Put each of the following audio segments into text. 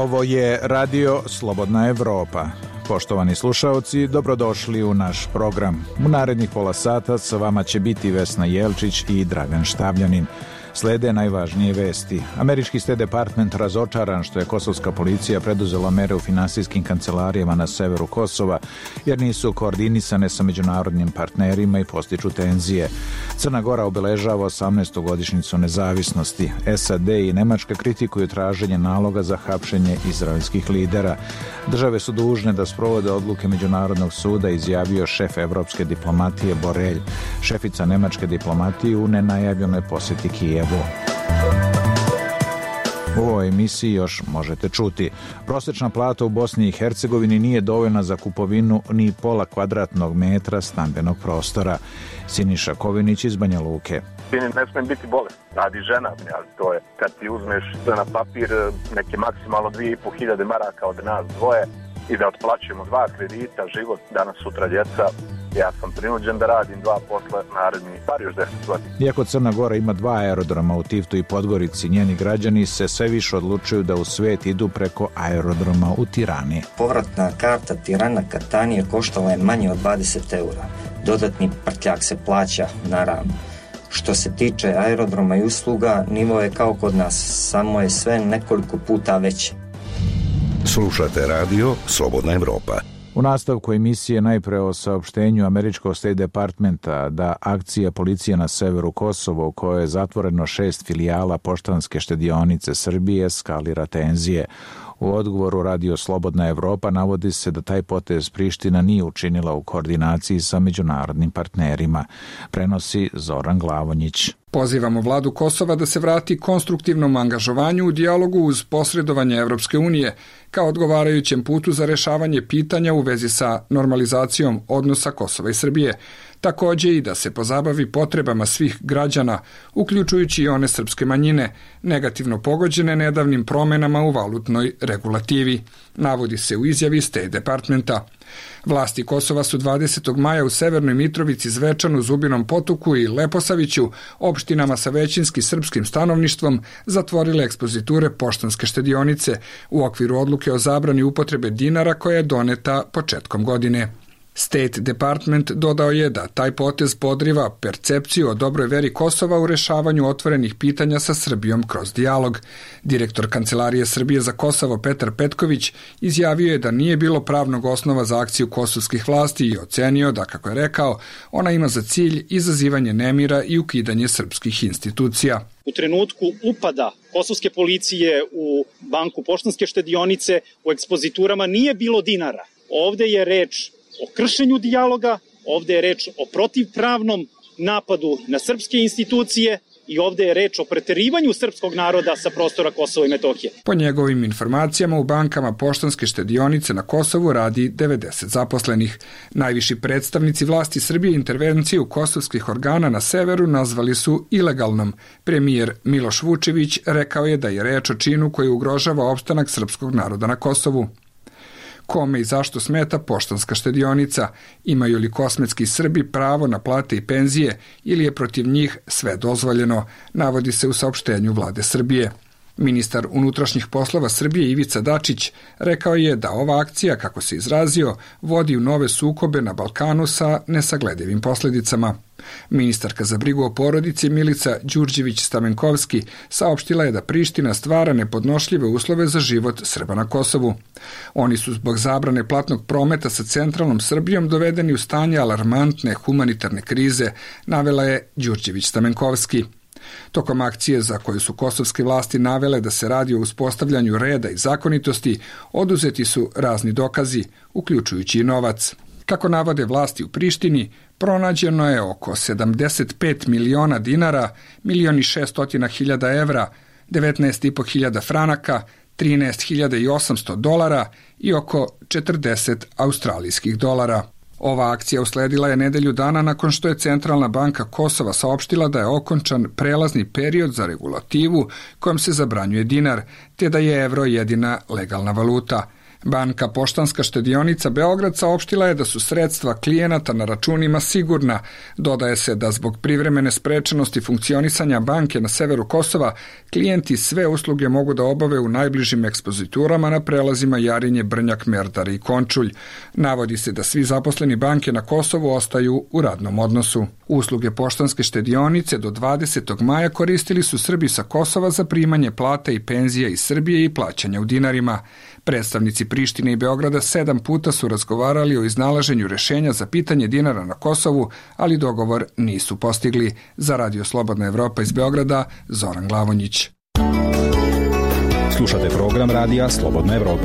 Ovo je Radio Slobodna Evropa. Poštovani slušaoci, dobrodošli u naš program. U narednih pola sata sa vama će biti Vesna Jelčić i Dragan Štavljanin. Slede najvažnije vesti. Američki State Department razočaran što je kosovska policija preduzela mere u finansijskim kancelarijama na severu Kosova, jer nisu koordinisane sa međunarodnim partnerima i postiču tenzije. Crna Gora obeležava 18. godišnjicu nezavisnosti. SAD i Nemačka kritikuju traženje naloga za hapšenje izraelskih lidera. Države su dužne da sprovode odluke Međunarodnog suda, izjavio šef evropske diplomatije Borelj. Šefica nemačke diplomatije u nenajavljenoj posjeti Kijevu. U ovoj emisiji još možete čuti. Prosječna plata u Bosni i Hercegovini nije dovoljna za kupovinu ni pola kvadratnog metra stambenog prostora. Siniša Kovinić iz Banja Luke. Ne smije biti bolest, radi žena, ali to je kad ti uzmeš sve na papir neke maksimalno 2.500 maraka od nas dvoje i da otplaćujemo 2 kredita, život, danas sutra djeca. Ja sam prinuđen da radim 2 posla naredni par još 10 godina. Iako Crna Gora ima 2 aerodroma u Tivtu i Podgorici, njeni građani se sve više odlučuju da u svet idu preko aerodroma u Tirani. Povratna karta Tirana-Katanije koštala je manje od 20 eura. Dodatni prtljak se plaća, naravno. Što se tiče aerodroma i usluga, nivo je kao kod nas, samo je sve nekoliko puta veće. Slušate radio Slobodna Evropa. U nastavku emisije najpre o saopštenju američkog State Departmenta da akcija policije na severu Kosova, u kojoj je zatvoreno 6 filijala Poštanske štedionice Srbije, eskalira tenzije. U odgovoru Radio Slobodna Evropa navodi se da taj potez Priština nije učinila u koordinaciji sa međunarodnim partnerima. Prenosi Zoran Glavonjić. Pozivamo vladu Kosova da se vrati konstruktivnom angažovanju u dijalogu uz posredovanje Evropske unije kao odgovarajućem putu za rešavanje pitanja u vezi sa normalizacijom odnosa Kosova i Srbije. Također i da se pozabavi potrebama svih građana, uključujući i one srpske manjine, negativno pogođene nedavnim promenama u valutnoj regulativi, navodi se u izjavi State Departmenta. Vlasti Kosova su 20. maja u Severnoj Mitrovici, Zvečanu, Zubinom Potoku i Leposaviću, opštinama sa većinski srpskim stanovništvom, zatvorile ekspoziture Poštanske štedionice u okviru odluke o zabrani upotrebe dinara koja je doneta početkom godine. State Department dodao je da taj potez podriva percepciju o dobroj veri Kosova u rešavanju otvorenih pitanja sa Srbijom kroz dijalog. Direktor Kancelarije Srbije za Kosovo Petar Petković izjavio je da nije bilo pravnog osnova za akciju kosovskih vlasti i ocenio da, kako je rekao, ona ima za cilj izazivanje nemira i ukidanje srpskih institucija. U trenutku upada kosovske policije u banku Poštanske štedionice u ekspoziturama nije bilo dinara. Ovde je reč o kršenju dijaloga, ovdje je reč o protivpravnom napadu na srpske institucije i ovdje je reč o preterivanju srpskog naroda sa prostora Kosova i Metohije. Po njegovim informacijama, u bankama Poštanske štedionice na Kosovu radi 90 zaposlenih. Najviši predstavnici vlasti Srbije intervenciju kosovskih organa na severu nazvali su ilegalnom. Premijer Miloš Vučević rekao je da je reč o činu koji ugrožava opstanak srpskog naroda na Kosovu. Kome i zašto smeta Poštanska štedionica? Imaju li kosmetski Srbi pravo na plate i penzije ili je protiv njih sve dozvoljeno? Navodi se u saopštenju vlade Srbije. Ministar unutrašnjih poslova Srbije Ivica Dačić rekao je da ova akcija, kako se izrazio, vodi u nove sukobe na Balkanu sa nesagledivim posljedicama. Ministarka za brigu o porodici Milica Đurđević-Stamenkovski saopštila je da Priština stvara nepodnošljive uslove za život Srba na Kosovu. Oni su zbog zabrane platnog prometa sa centralnom Srbijom dovedeni u stanje alarmantne humanitarne krize, navela je Đurđević-Stamenkovski. Tokom akcije za koju su kosovske vlasti navele da se radi o uspostavljanju reda i zakonitosti, oduzeti su razni dokazi, uključujući i novac. Kako navode vlasti u Prištini, pronađeno je oko 75 miliona dinara, 1.600.000 evra, 19.500 franaka, 13.800 dolara i oko 40 australijskih dolara. Ova akcija usledila je nedelju dana nakon što je Centralna banka Kosova saopštila da je okončan prelazni period za regulativu kojom se zabranjuje dinar, te da je evro jedina legalna valuta. Banka Poštanska štedionica Beograd saopštila je da su sredstva klijenata na računima sigurna. Dodaje se da zbog privremene sprečenosti funkcionisanja banke na severu Kosova, klijenti sve usluge mogu da obave u najbližim ekspoziturama na prelazima Jarinje, Brnjak, Merdar i Končulj. Navodi se da svi zaposleni banke na Kosovu ostaju u radnom odnosu. Usluge Poštanske štedionice do 20. maja koristili su Srbi sa Kosova za primanje plata i penzija iz Srbije i plaćanja u dinarima. Predstavnici Prištine i Beograda 7 puta su razgovarali o iznalaženju rešenja za pitanje dinara na Kosovu, ali dogovor nisu postigli. Za Radio Slobodna Evropa iz Beograda, Zoran Glavonjić. Slušate program Radija Slobodna Evropa.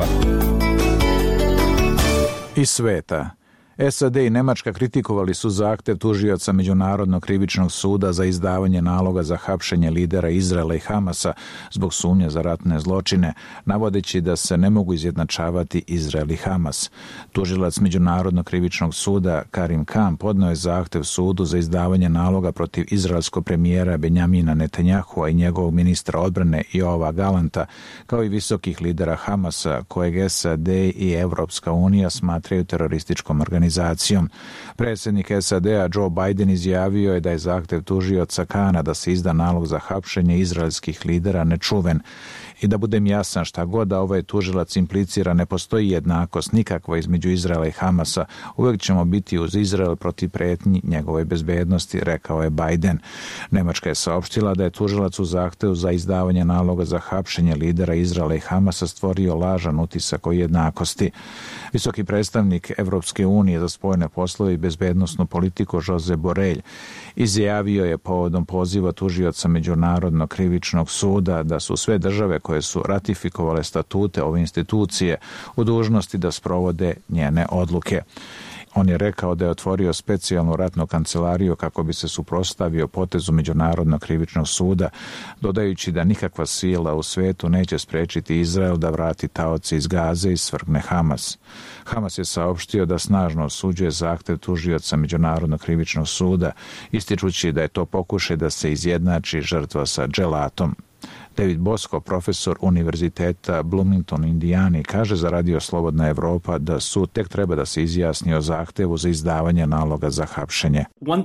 Iz sveta. SAD i Nemačka kritikovali su zahtev tužioca Međunarodnog krivičnog suda za izdavanje naloga za hapšenje lidera Izraela i Hamasa zbog sumnje za ratne zločine, navodeći da se ne mogu izjednačavati Izrael i Hamas. Tužilac Međunarodnog krivičnog suda Karim Khan podneo je zahtev sudu za izdavanje naloga protiv izraelskog premijera Benjamina Netanjahua i njegovog ministra odbrane Joava Galanta, kao i visokih lidera Hamasa, kojeg SAD i Evropska unija smatraju terorističkom organizacijom. Predsjednik SAD-a Joe Biden izjavio je da je zahtev tužioca Kana da se izda nalog za hapšenje izraelskih lidera nečuven. I da budem jasan, šta god da ovaj tužilac implicira, ne postoji jednakost nikakva između Izraela i Hamasa. Uvijek ćemo biti uz Izrael protiv pretnji njegove bezbednosti, rekao je Biden. Nemačka je saopštila da je tužilac u zahtevu za izdavanje naloga za hapšenje lidera Izraela i Hamasa stvorio lažan utisak o jednakosti. Visoki predstavnik Evropske unije za spoljne poslove i bezbednosnu politiku Josep Borrell izjavio je povodom poziva tužioca Međunarodnog krivičnog suda da su sve države koje su ratifikovale statute ove institucije u dužnosti da sprovode njene odluke. On je rekao da je otvorio specijalnu ratnu kancelariju kako bi se suprotstavio potezu Međunarodnog krivičnog suda, dodajući da nikakva sila u svetu neće sprečiti Izrael da vrati taoce iz Gaze i svrgne Hamas. Hamas je saopštio da snažno osuđuje zahtev tužioca Međunarodnog krivičnog suda, ističući da je to pokušaj da se izjednači žrtva sa dželatom. David Bosco, profesor Univerziteta Bloomington u Indijani, kaže za Radio Slobodna Evropa da sud tek treba da se izjasni o zahtevu za izdavanje naloga za hapšenje.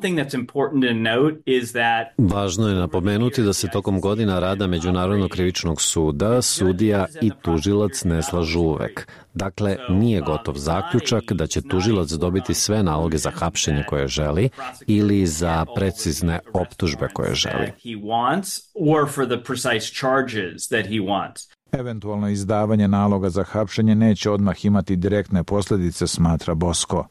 Važno je napomenuti da se tokom godina rada Međunarodnog krivičnog suda sudija i tužilac ne slažu uvek. Dakle, nije gotov zaključak da će tužilac dobiti sve naloge za hapšenje koje želi ili za precizne optužbe koje želi. Eventualno izdavanje naloga za hapšenje neće odmah imati direktne posljedice, smatra Bosco.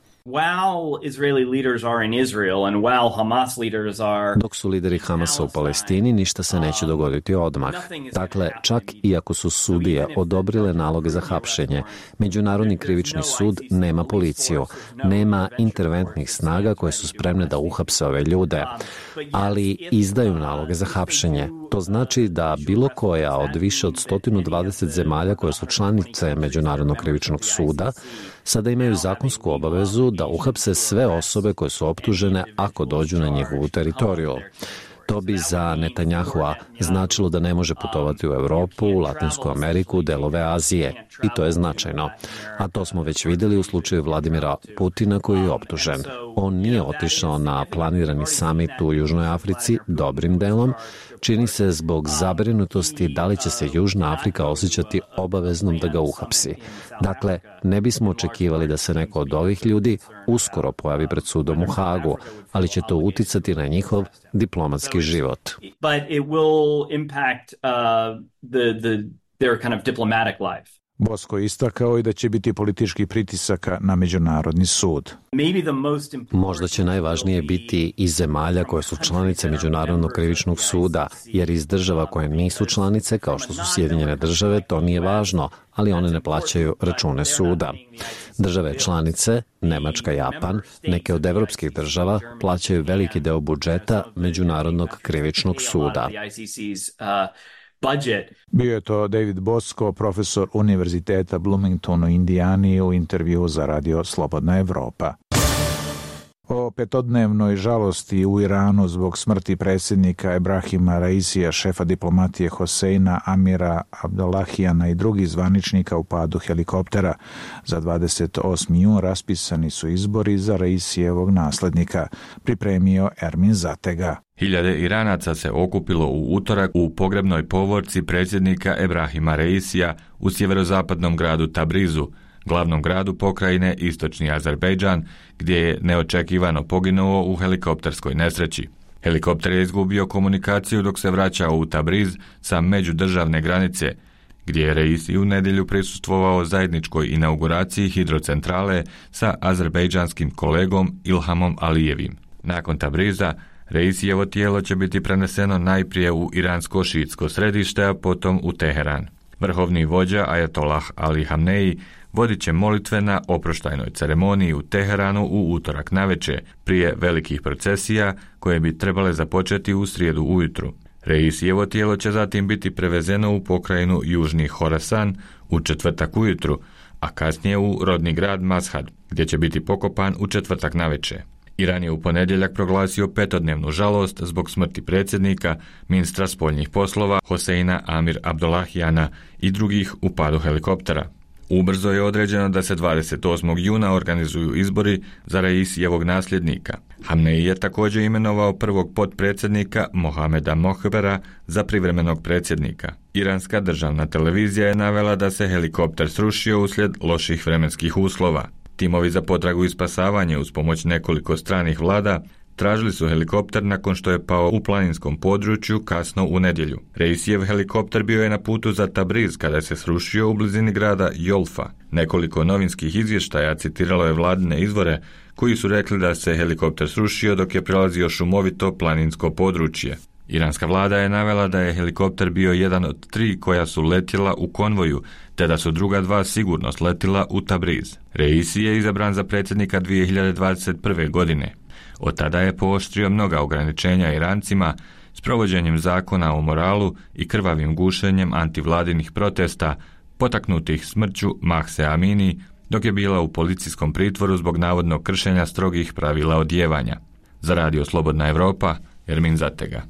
Dok su lideri Hamasa u Palestini, ništa se neće dogoditi odmah. Dakle, čak i ako su sudije odobrile naloge za hapšenje, Međunarodni krivični sud nema policiju, nema interventnih snaga koje su spremne da uhapse ove ljude, ali izdaju naloge za hapšenje. To znači da bilo koja od više od 120 zemalja koje su članice Međunarodnog krivičnog suda sada imaju zakonsku obavezu da uhapse sve osobe koje su optužene ako dođu na njihovu teritoriju. To bi za Netanjahua značilo da ne može putovati u Evropu, Latinsku Ameriku, delove Azije. I to je značajno. A to smo već vidjeli u slučaju Vladimira Putina koji je optužen. On nije otišao na planirani samit u Južnoj Africi dobrim delom, čini se zbog zabrinutosti da li će se Južna Afrika osjećati obaveznom da ga uhapsi. Dakle, ne bismo očekivali da se neko od ovih ljudi uskoro pojavi pred sudom u Hagu, ali će to uticati na njihov diplomatski život. Bosco istakao i da će biti politički pritisaka na Međunarodni sud. Možda će najvažnije biti iz zemalja koje su članice Međunarodnog krivičnog suda, jer iz država koje nisu članice, kao što su Sjedinjene države, to nije važno, ali one ne plaćaju račune suda. Države članice, Nemačka, Japan, neke od evropskih država plaćaju veliki deo budžeta Međunarodnog krivičnog suda. Bio je to David Bosco, profesor Univerziteta Bloomington u Indijani u intervju za Radio Slobodna Evropa. O petodnevnoj žalosti u Iranu zbog smrti predsjednika Ebrahima Raisija, šefa diplomatije Hoseina Amira Abdullahijana i drugih zvaničnika u padu helikoptera. Za 28. jun raspisani su izbori za Raisijevog naslednika, pripremio Ermin Zatega. Hiljade Iranaca se okupilo u utorak u pogrebnoj povorci predsjednika Ebrahima Raisija u sjeverozapadnom gradu Tabrizu, glavnom gradu pokrajine Istočni Azerbejdžan, gdje je neočekivano poginuo u helikopterskoj nesreći. Helikopter je izgubio komunikaciju dok se vraćao u Tabriz sa međudržavne granice, gdje je Raisi u nedjelju prisustvovao zajedničkoj inauguraciji hidrocentrale sa azerbejdžanskim kolegom Ilhamom Alijevim. Nakon Tabriza, Raisijevo tijelo će biti preneseno najprije u iransko-šiitsko središte, a potom u Teheran. Vrhovni vođa Ajatollah Ali Hamneji vodit će molitve na oproštajnoj ceremoniji u Teheranu u utorak navečer, prije velikih procesija koje bi trebale započeti u srijedu ujutru. Raisijevo tijelo će zatim biti prevezeno u pokrajinu Južni Horasan u četvrtak ujutru, a kasnije u rodni grad Mashhad, gdje će biti pokopan u četvrtak navečer. Iran je u ponedjeljak proglasio petodnevnu žalost zbog smrti predsjednika, ministra spoljnih poslova Hoseina Amir Abdullahijana i drugih u padu helikoptera. Ubrzo je određeno da se 28. juna organizuju izbori za Raisijevog nasljednika. Hamneji je također imenovao prvog potpredsjednika Mohameda Mohbera za privremenog predsjednika. Iranska državna televizija je navela da se helikopter srušio uslijed loših vremenskih uslova. Timovi za potragu i spasavanje uz pomoć nekoliko stranih vlada tražili su helikopter nakon što je pao u planinskom području kasno u nedjelju. Raisijev helikopter bio je na putu za Tabriz kada se srušio u blizini grada Jolfa. Nekoliko novinskih izvještaja citiralo je vladine izvore koji su rekli da se helikopter srušio dok je prelazio šumovito planinsko područje. Iranska vlada je navela da je helikopter bio jedan od 3 koja su letjela u konvoju, te da su druga 2 sigurno sletila u Tabriz. Raisi je izabran za predsjednika 2021. godine. Od tada je pooštrio mnoga ograničenja Irancima s provođenjem zakona o moralu i krvavim gušenjem antivladinih protesta, potaknutih smrću Mahse Amini, dok je bila u policijskom pritvoru zbog navodnog kršenja strogih pravila odjevanja. Za Radio Slobodna Evropa, Ermin Zatega.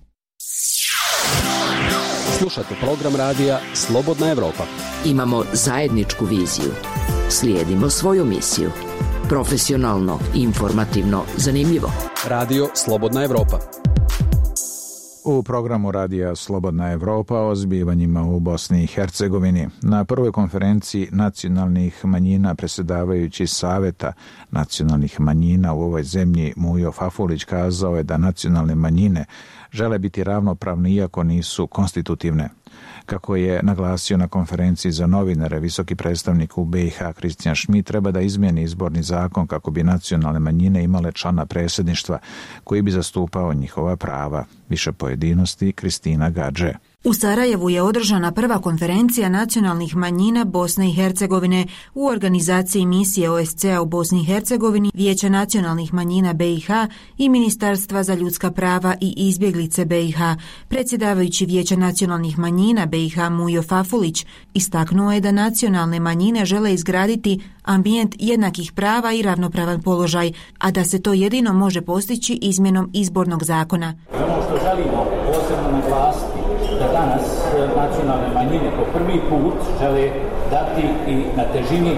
Slušate program radija Slobodna Evropa. Imamo zajedničku viziju. Slijedimo svoju misiju. Profesionalno, informativno, zanimljivo. Radio Slobodna Evropa. U programu Radija Slobodna Evropa o zbivanjima u Bosni i Hercegovini. Na prvoj konferenciji nacionalnih manjina predsjedavajući Saveta nacionalnih manjina u ovoj zemlji Mujo Fafulić kazao je da nacionalne manjine žele biti ravnopravne iako nisu konstitutivne. Kako je naglasio na konferenciji za novinare visoki predstavnik u BiH Kristijan Šmit, treba da izmijeni izborni zakon kako bi nacionalne manjine imale člana predsjedništva koji bi zastupao njihova prava. Više pojedinosti Kristina Gadže. U Sarajevu je održana prva konferencija nacionalnih manjina Bosne i Hercegovine u organizaciji misije OSCE u Bosni i Hercegovini, Vijeća nacionalnih manjina BiH i Ministarstva za ljudska prava i izbjeglice BiH. Predsjedavajući Vijeća nacionalnih manjina BiH Mujo Fafulić istaknuo je da nacionalne manjine žele izgraditi ambijent jednakih prava i ravnopravan položaj, a da se to jedino može postići izmjenom izbornog zakona. Ono što želimo posebno naglasiti da danas nacionalne manjine po prvi put žele dati i na težini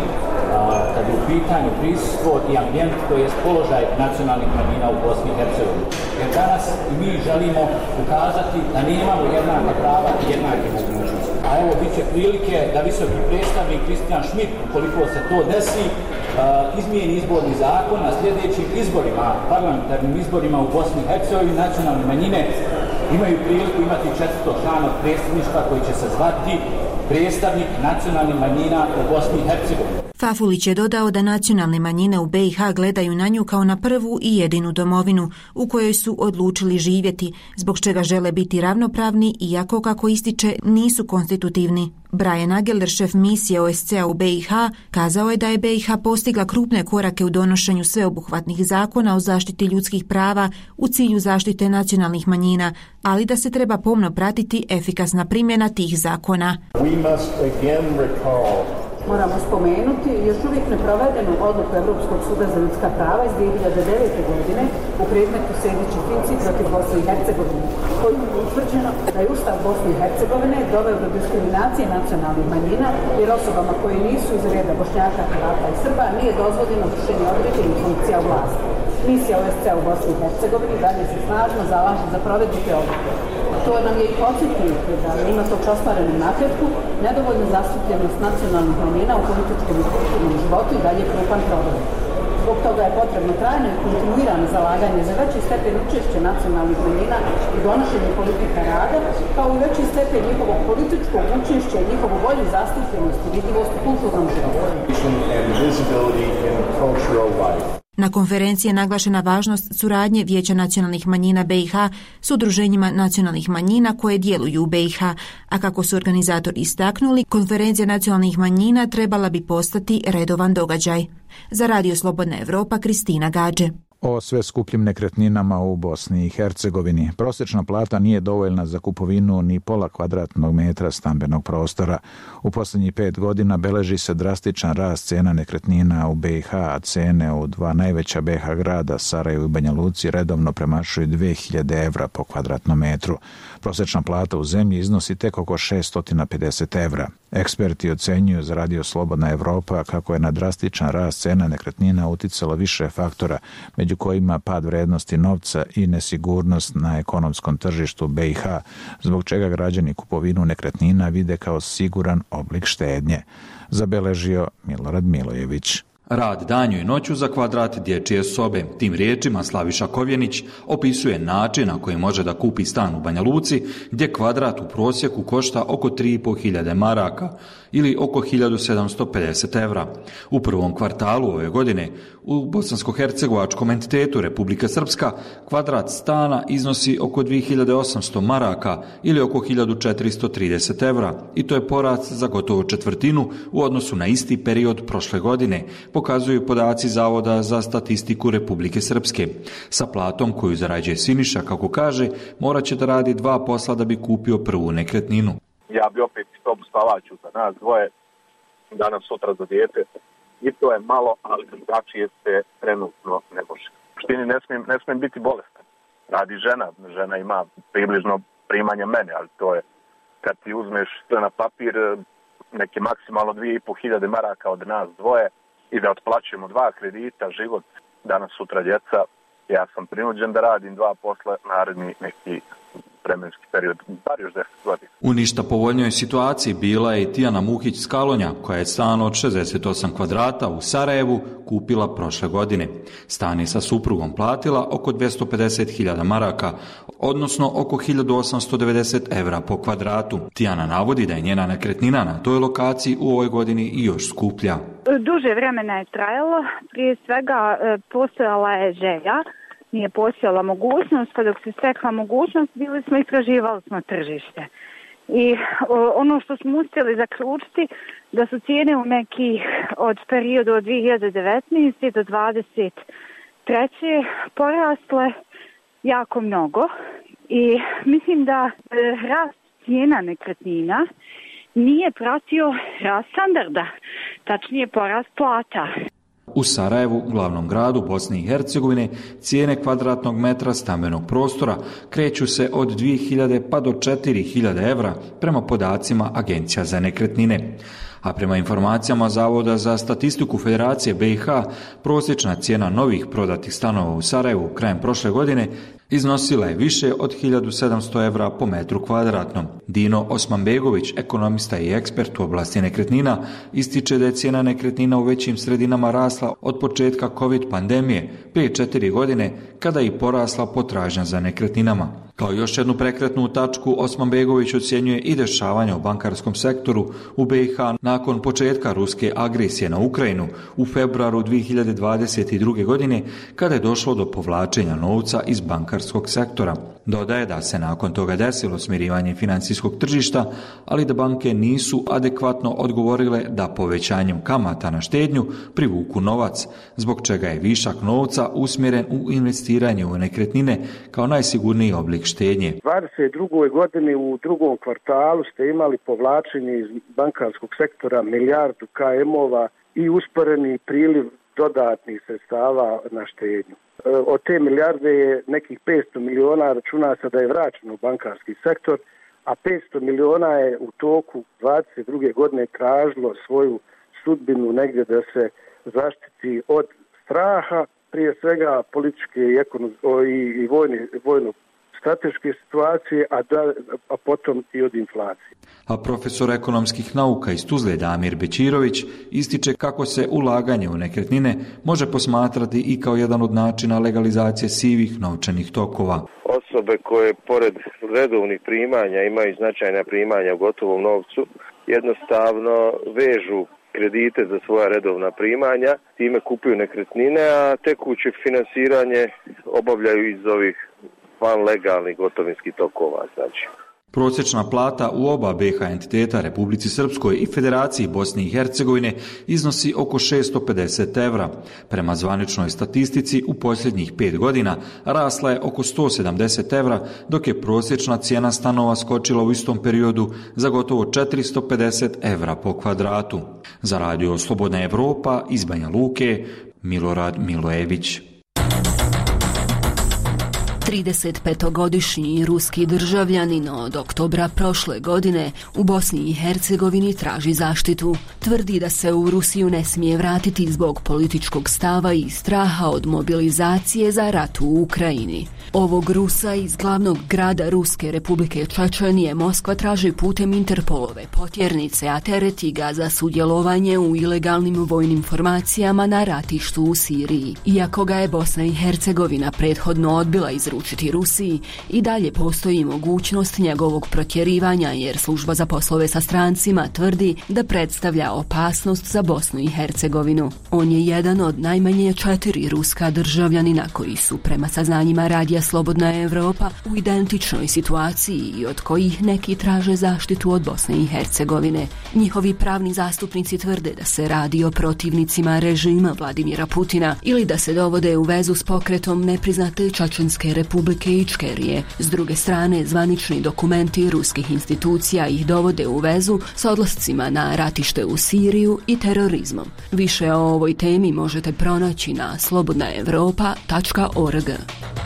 kad je u pitanju prisustvo i ambijent, to je položaj nacionalnih manjina u Bosni i Hercegovini. Jer danas mi želimo ukazati da nemamo jednaka prava i jednake mogućnosti. A evo bit će prilike da visoki predstavnik Kristijan Šmit, ukoliko se to desi, izmijeni izborni zakon na sljedećim izborima, parlamentarnim izborima u Bosni i Hercegovini, nacionalne manjine imaju priliku imati 400 člana predstavništva koji će se zvati predstavnik nacionalnih manjina u Bosni i Hercegovini. Fafulić je dodao da nacionalne manjine u BiH gledaju na nju kao na prvu i jedinu domovinu u kojoj su odlučili živjeti, zbog čega žele biti ravnopravni iako, kako ističe, nisu konstitutivni. Brian Ageler, šef misije OSCE u BiH, kazao je da je BiH postigla krupne korake u donošenju sveobuhvatnih zakona o zaštiti ljudskih prava u cilju zaštite nacionalnih manjina, ali da se treba pomno pratiti efikasna primjena tih zakona. Moramo spomenuti još uvijek neprovedenu odluku Europskog suda za ljudska prava iz 2009. godine u predmetu Sejdić-Finci protiv Bosne i Hercegovine, kojim je utvrđeno da je Ustav Bosne i Hercegovine doveo do diskriminacije nacionalnih manjina, jer osobama koje nisu iz reda Bošnjaka, Hrvata i Srba nije dozvoljeno vršenje određenih funkcija u vlasti. Misija OSCE u Bosni i Hercegovini dalje se snažno zalaže za provedbu te odluke. To nam je i podsjetnik da ima to ostvarenom napretku, nedovoljnu zastupljenost nacionalnih manjina u političkom i kulturnom životu i dalje krupan problem. Zbog toga je potrebno trajno i kontinuirano zalaganje za veći stepen učešća nacionalnih manjina u donošenju politika rada, kao i veći stepen njihovog političkog učešća i njihovu bolju zastupljenost i vidljivost u kulturnom životu. Na konferenciji je naglašena važnost suradnje Vijeća nacionalnih manjina BiH s udruženjima nacionalnih manjina koje djeluju u BiH, a kako su organizatori istaknuli, konferencija nacionalnih manjina trebala bi postati redovan događaj. Za Radio Slobodna Evropa, Kristina Gađe. O sve skupljim nekretninama u Bosni i Hercegovini. Prosječna plata nije dovoljna za kupovinu ni pola kvadratnog metra stambenog prostora. U posljednjih 5 godina beleži se drastičan rast cijena nekretnina u BiH, a cijene u dva najveća BiH grada, Sarajevu i Banja Luci, redovno premašuju 2000 evra po kvadratnom metru. Prosječna plata u zemlji iznosi tek oko 650 evra. Eksperti ocjenjuju za Radio Slobodna Evropa kako je na drastičan rast cijena nekretnina uticalo više faktora, među kojima pad vrednosti novca i nesigurnost na ekonomskom tržištu BiH, zbog čega građani kupovinu nekretnina vide kao siguran oblik štednje, zabeležio Milorad Milojević. Rad danju i noću za kvadrat dječje sobe. Tim riječima Slaviša Kovjenić opisuje način na koji može da kupi stan u Banja Luci, gdje kvadrat u prosjeku košta oko 3.500 maraka ili oko 1750 evra. U prvom kvartalu ove godine u bosansko-hercegovačkom entitetu Republika Srpska kvadrat stana iznosi oko 2800 maraka ili oko 1430 evra i to je porast za gotovo četvrtinu u odnosu na isti period prošle godine, pokazuju podaci Zavoda za statistiku Republike Srpske. Sa platom koju zarađuje Siniša, kako kaže, morat će da radi 2 posla da bi kupio prvu nekretninu. Ja bi opet sobu spavaću za nas dvoje, danas sutra za dijete. I to je malo, ali drugačije se trenutno ne može. U štini ne smijem biti bolestan. Radi žena ima približno primanje mene, ali to je kad ti uzmeš sve na papir, neke maksimalno 2500 maraka od nas dvoje i da otplaćujemo 2 kredita, život, danas sutra djeca, ja sam prinuđen da radim 2 posla naredni neki vremenski period, bar još 10 godina. U ništa povoljnoj situaciji bila je i Tijana Muhić Skalonja, koja je stan od 68 kvadrata u Sarajevu kupila prošle godine. Stan je sa suprugom platila oko 250.000 maraka, odnosno oko 1890 evra po kvadratu. Tijana navodi da je njena nekretnina na toj lokaciji u ovoj godini i još skuplja. Duže vremena je trajalo, prije svega postojala je želja, nije postojala mogućnost, pa dok se stekla mogućnost istraživali smo tržište. I ono što smo uspjeli zaključiti da su cijene u nekih od periodu od 2019. do 2023. porasle jako mnogo i mislim da rast cijena nekretnina nije pratio rast standarda, tačnije porast plata. U Sarajevu, glavnom gradu Bosne i Hercegovine, cijene kvadratnog metra stambenog prostora kreću se od 2000 pa do 4000 evra prema podacima Agencija za nekretnine. A prema informacijama Zavoda za statistiku Federacije BiH, prosječna cijena novih prodatih stanova u Sarajevu krajem prošle godine iznosila je više od 1700 evra po metru kvadratnom. Dino Osmanbegović, ekonomista i ekspert u oblasti nekretnina, ističe da je cijena nekretnina u većim sredinama rasla od početka COVID pandemije, prije 4 godine, kada je i porasla potražnja za nekretninama. Kao još jednu prekretnu tačku, Osmanbegović ocjenjuje i dešavanja u bankarskom sektoru u BiH nakon početka ruske agresije na Ukrajinu u februaru 2022. godine, kada je došlo do povlačenja novca iz bankarskog sektora. Dodaje da se nakon toga desilo smirivanje financijskog tržišta, ali da banke nisu adekvatno odgovorile da povećanjem kamata na štednju privuku novac, zbog čega je višak novca usmjeren u investiranje u nekretnine kao najsigurniji oblik štednje. U 2022. godini u drugom kvartalu ste imali povlačenje iz bankarskog sektora milijardu KM-ova i usporeni priliv dodatnih sredstava na štednju. Od te milijarde je nekih 500 miliona računa se da je vraćeno u bankarski sektor, a 500 miliona je u toku 2022. godine tražilo svoju sudbinu negdje da se zaštiti od straha, prije svega političke i vojno-strateške situacije, a potom i od inflacije. A profesor ekonomskih nauka iz Tuzle Damir Bećirović ističe kako se ulaganje u nekretnine može posmatrati i kao jedan od načina legalizacije sivih novčanih tokova. Osobe koje pored redovnih primanja imaju značajna primanja u gotovom novcu, jednostavno vežu kredite za svoja redovna primanja, time kupuju nekretnine, a tekuće finansiranje obavljaju iz ovih van legalnih gotovinskih tokova. Prosječna plata u oba BiH entiteta, Republici Srpskoj i Federaciji Bosne i Hercegovine, iznosi oko 650 evra. Prema zvaničnoj statistici, u posljednjih 5 godina rasla je oko 170 evra, dok je prosječna cijena stanova skočila u istom periodu za gotovo 450 evra po kvadratu. Za Radio Slobodna Evropa iz Banja Luke, Milorad Milojević. 35-godišnji ruski državljanin od oktobra prošle godine u Bosni i Hercegovini traži zaštitu. Tvrdi da se u Rusiju ne smije vratiti zbog političkog stava i straha od mobilizacije za rat u Ukrajini. Ovog Rusa iz glavnog grada Ruske Republike Čečenije Moskva traži putem Interpolove potjernice, a tereti ga za sudjelovanje u ilegalnim vojnim formacijama na ratištu u Siriji. Iako ga je Bosna i Hercegovina prethodno odbila izručiti Rusiji, i dalje postoji mogućnost njegovog protjerivanja jer služba za poslove sa strancima tvrdi da predstavlja opasnost za Bosnu i Hercegovinu. On je jedan od najmanje 4 ruska državljanina koji su prema saznanjima Radija Slobodna Evropa u identičnoj situaciji i od kojih neki traže zaštitu od Bosne i Hercegovine. Njihovi pravni zastupnici tvrde da se radi o protivnicima režima Vladimira Putina ili da se dovode u vezu s pokretom nepriznate Čečenske Republike Ičkerije. S druge strane, zvanični dokumenti ruskih institucija ih dovode u vezu s odlascima na ratište u Siriju i terorizmom. Više o ovoj temi možete pronaći na slobodnaevropa.org.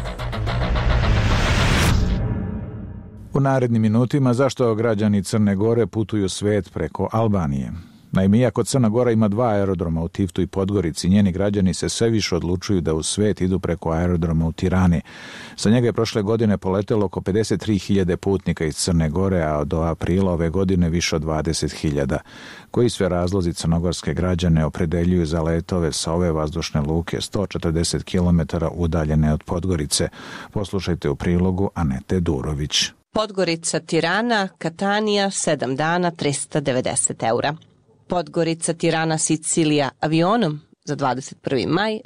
U narednim minutima zašto građani Crne Gore putuju svet preko Albanije. Naime, iako Crna Gora ima 2 aerodroma u Tivtu i Podgorici, njeni građani se sve više odlučuju da u svet idu preko aerodroma u Tirani. Sa njega je prošle godine poletelo oko 53.000 putnika iz Crne Gore, a do aprila ove godine više od 20.000. Koji sve razlozi crnogorske građane opredeljuju za letove sa ove vazdušne luke 140 km udaljene od Podgorice? Poslušajte u prilogu Anete Durović. Podgorica, Tirana, Katanija, 7 dana, 390 eura. Podgorica, Tirana, Sicilija avionom za 21. maj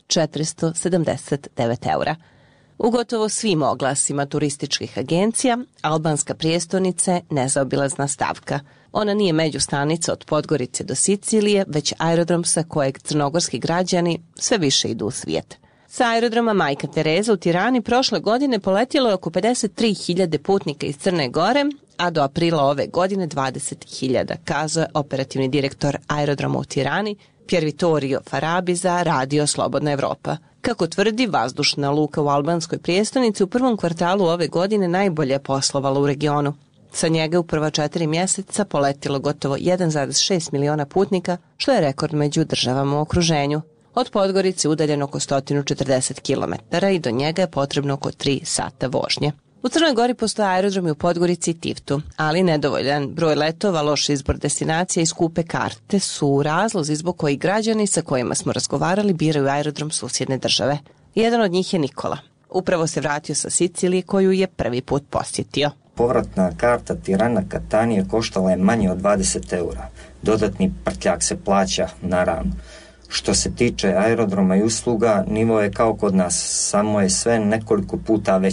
479 eura. U gotovo svim oglasima turističkih agencija, albanska prijestolnica je nezaobilazna stavka. Ona nije međustanica od Podgorice do Sicilije, već aerodrom sa kojeg crnogorski građani sve više idu u svijet. Sa aerodroma Majka Tereza u Tirani prošle godine poletjelo je oko 53.000 putnika iz Crne Gore, a do aprila ove godine 20.000, kazao je operativni direktor aerodroma u Tirani, Pier Vittorio Farabi za Radio Slobodna Evropa. Kako tvrdi, vazdušna luka u albanskoj prijestolnici u prvom kvartalu ove godine najbolje je poslovala u regionu. Sa njega u prva 4 mjeseca poletilo gotovo 1,6 miliona putnika, što je rekord među državama u okruženju. Od Podgorice udaljeno oko 140 km i do njega je potrebno oko 3 sata vožnje. U Crnoj Gori postoje aerodromi u Podgorici i Tivtu, ali nedovoljan broj letova, loš izbor destinacija i skupe karte su razlozi zbog koji građani sa kojima smo razgovarali biraju aerodrom susjedne države. Jedan od njih je Nikola. Upravo se vratio sa Sicilije koju je prvi put posjetio. Povratna karta Tirana-Katanije koštala je manje od 20 eura. Dodatni prtljak se plaća, naravno. Što se tiče aerodroma i usluga, nivo je kao kod nas, samo je sve nekoliko puta veći.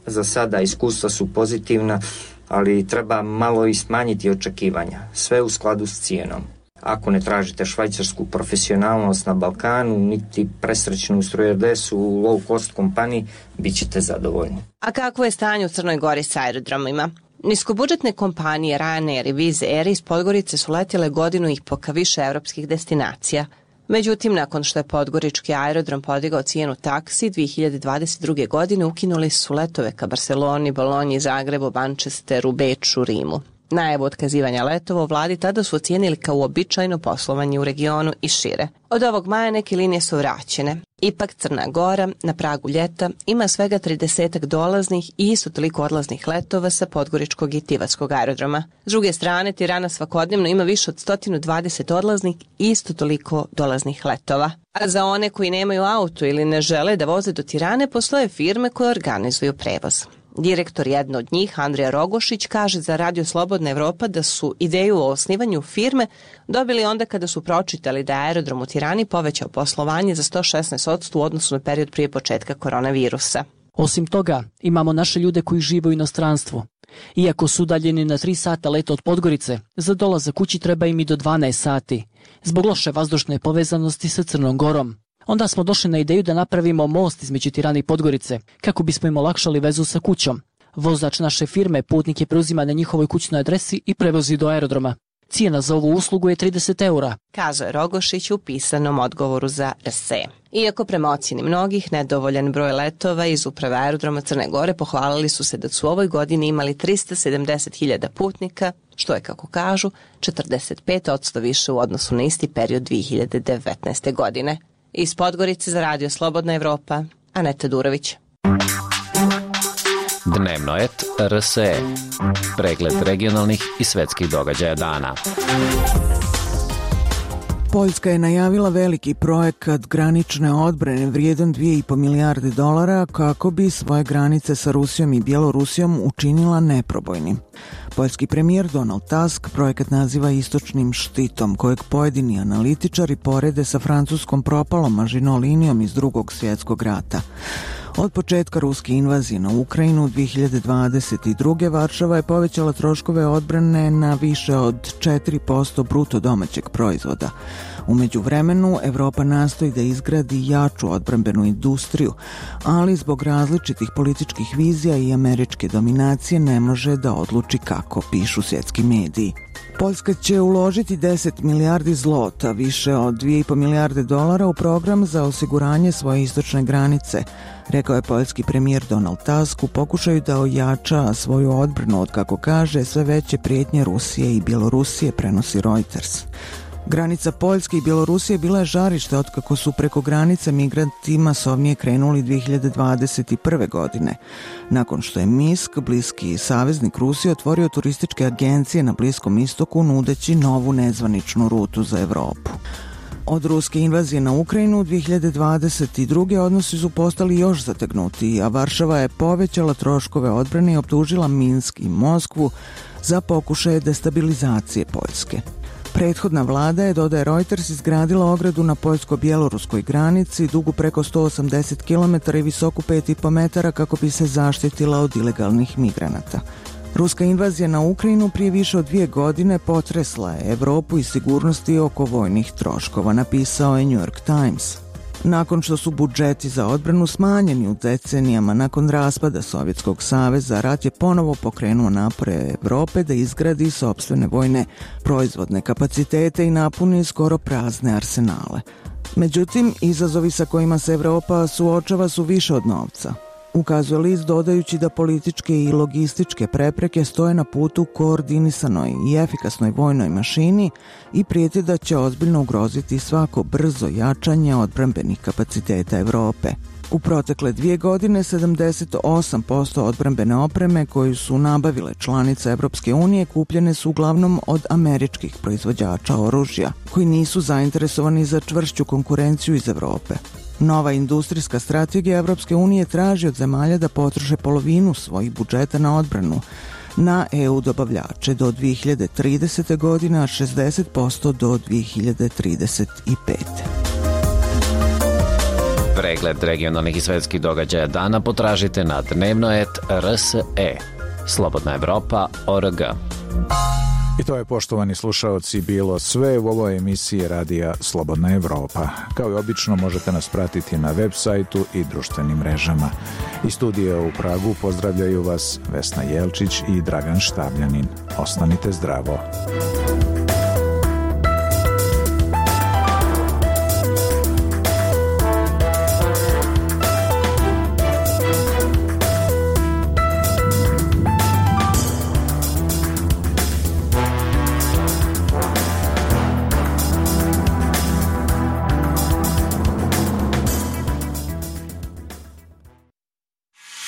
Za sada iskustva su pozitivna, ali treba malo i smanjiti očekivanja, sve u skladu s cijenom. Ako ne tražite švajcarsku profesionalnost na Balkanu, niti presrećnu stewardessu u low cost kompaniji, bit ćete zadovoljni. A kakvo je stanje u Crnoj Gori s aerodromima? Niskobudžetne kompanije Ryanair i Wizz Air iz Podgorice su letjele godinu i po ka više evropskih destinacija. Međutim, nakon što je podgorički aerodrom podigao cijenu taksi, 2022. godine ukinuli su letove ka Barceloni, Bolonji, Zagrebu, Manchesteru, Beču, Rimu. Najavu otkazivanja letova u vladi tada su ocijenili kao uobičajeno poslovanje u regionu i šire. Od ovog maja neke linije su vraćene. Ipak Crna Gora na pragu ljeta ima svega 30 dolaznih i isto toliko odlaznih letova sa podgoričkog i tivatskog aerodroma. S druge strane, Tirana svakodnevno ima više od 120 odlaznih i isto toliko dolaznih letova. A za one koji nemaju auto ili ne žele da voze do Tirane, postoje firme koje organizuju prevoz. Direktor jedne od njih, Andrija Rogošić, kaže za Radio Slobodna Evropa da su ideju o osnivanju firme dobili onda kada su pročitali da je aerodrom u Tirani povećao poslovanje za 116% u odnosu na period prije početka koronavirusa. Osim toga, imamo naše ljude koji žive u inostranstvu. Iako su udaljeni na 3 sata leta od Podgorice, za dolazak kući treba im i do 12 sati, zbog loše vazdušne povezanosti sa Crnom Gorom. Onda smo došli na ideju da napravimo most između Tirane i Podgorice, kako bismo im olakšali vezu sa kućom. Vozač naše firme putnike preuzima na njihovoj kućnoj adresi i prevozi do aerodroma. Cijena za ovu uslugu je 30 eura, kazao je Rogošić u pisanom odgovoru za RSE. Iako prema ocjeni mnogih nedovoljan broj letova iz uprave aerodroma Crne Gore pohvalili su se da su u ovoj godini imali 370.000 putnika, što je, kako kažu, 45% više u odnosu na isti period 2019. godine. Iz Podgorice za Radio Slobodna Evropa, Aneta Durović. Dnevno et RSE. Pregled regionalnih i svetskih događaja dana. Poljska je najavila veliki projekat granične odbrane vrijedan 2,5 milijarde dolara kako bi svoje granice sa Rusijom i Bjelorusijom učinila neprobojnim. Poljski premijer Donald Tusk projekat naziva istočnim štitom, kojeg pojedini analitičari porede sa francuskom propalom Maginot linijom iz Drugog svjetskog rata. Od početka ruske invazije na Ukrajinu 2022. Varšava je povećala troškove odbrane na više od 4% bruto domaćeg proizvoda. U međuvremenu, Evropa nastoji da izgradi jaču odbrambenu industriju, ali zbog različitih političkih vizija i američke dominacije ne može da odluči kako, pišu svjetski mediji. Poljska će uložiti 10 milijardi zlota, više od 2,5 milijarde dolara u program za osiguranje svoje istočne granice, rekao je poljski premijer Donald Tusk u pokušaju da ojača svoju odbranu od, kako kaže, sve veće prijetnje Rusije i Bjelorusije, prenosi Reuters. Granica Poljske i Bjelorusije bila je žarište otkako su preko granice migranti masovnije krenuli 2021. godine, nakon što je Minsk, bliski saveznik Rusije, otvorio turističke agencije na Bliskom istoku nudeći novu nezvaničnu rutu za Evropu. Od ruske invazije na Ukrajinu 2022. odnosi su postali još zategnuti, a Varšava je povećala troškove odbrane i optužila Minsk i Moskvu za pokušaje destabilizacije Poljske. Prethodna vlada je, dodaje Reuters, izgradila ogradu na poljsko-bjeloruskoj granici, dugu preko 180 km i visoku 5,5 metara kako bi se zaštitila od ilegalnih migranata. Ruska invazija na Ukrajinu prije više od 2 godine potresla je Evropu i sigurnosti oko vojnih troškova, napisao je New York Times. Nakon što su budžeti za odbranu smanjeni u decenijama nakon raspada Sovjetskog saveza, rat je ponovo pokrenuo napore Evrope da izgradi sopstvene vojne proizvodne kapacitete i napuni skoro prazne arsenale. Međutim, izazovi sa kojima se Evropa suočava su više od novca, ukazuje list, dodajući da političke i logističke prepreke stoje na putu koordinisanoj i efikasnoj vojnoj mašini i prijeti da će ozbiljno ugroziti svako brzo jačanje odbrambenih kapaciteta Evrope. U protekle 2 godine 78% odbrambene opreme koju su nabavile članice Evropske unije kupljene su uglavnom od američkih proizvođača oružja, koji nisu zainteresovani za čvršću konkurenciju iz Evrope. Nova industrijska strategija Evropske unije traži od zemalja da potroše polovinu svojih budžeta na odbranu na EU dobavljače do 2030. godine, a 60% do 2035. Pregled regionalnih i svetskih događaja dana potražite na dnevno.rs.e. Slobodna Evropa.org. I to je, poštovani slušaoci, bilo sve u ovoj emisiji radija Slobodna Evropa. Kao i obično možete nas pratiti na web sajtu i društvenim mrežama. Iz studija u Pragu pozdravljaju vas Vesna Jelčić i Dragan Štabljanin. Ostanite zdravo.